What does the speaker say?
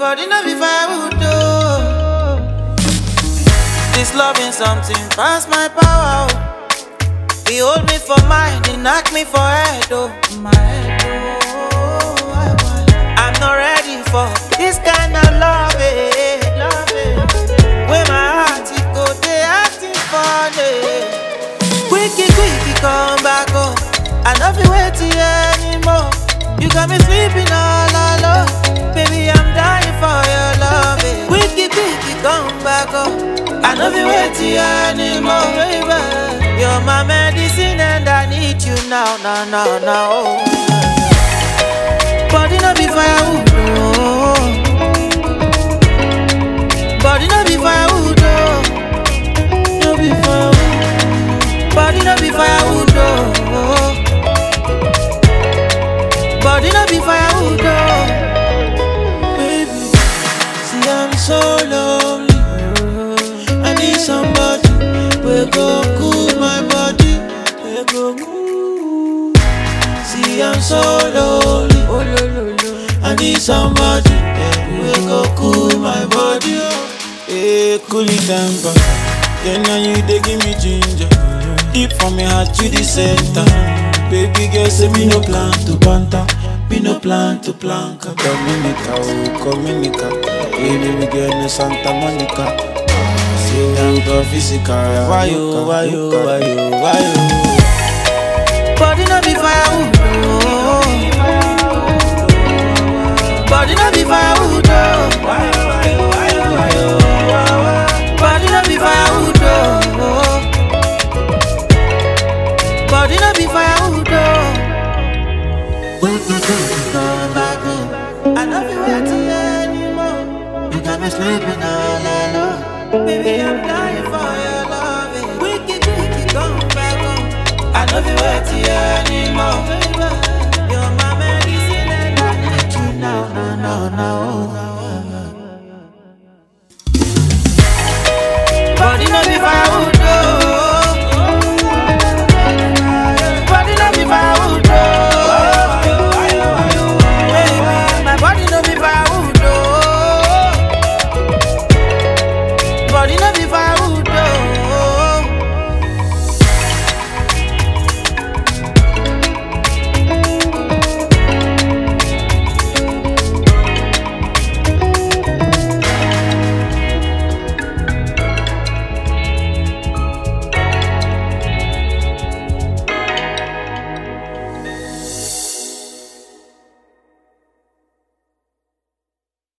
body no be firewood though. This loving something past my power. He hold me for mind, he knock me for head oh. My head oh. I'm not ready for this kind of love when my heart it go they acting funny. Quicky come back home. I don't feel waiting anymore. You got me sleeping all alone. Baby, I'm dying for your love. Quicky, come back home. I don't feel waiting anymore, baby. You're my medicine and I need you now. Oh. Body no be firewood, oh. Body no be firewood, oh. No be firewood. Body no be firewood, oh. Body no be firewood, oh. Baby, see I'm so lonely. I need somebody we go cool my body. We go cool. See I'm so lonely. I need somebody we go cool my body. Hey, cool it temper. Then now you they give me ginger. Deep from my heart to the center. Baby girl say me no plan to banter. Me no plan to planka. Dominica, oh Dominica. Baby we get no Santa Monica. Say I'm go physical. Why you? Body no be firewood, oh. Body no be firewood, oh. Body no be firewood, oh. Body no be firewood, oh. Come back home. I don't feel waiting anymore. You got me sleeping all alone. Baby, I'm dying for your love. Wicked, come back home. I don't feel waiting anymore.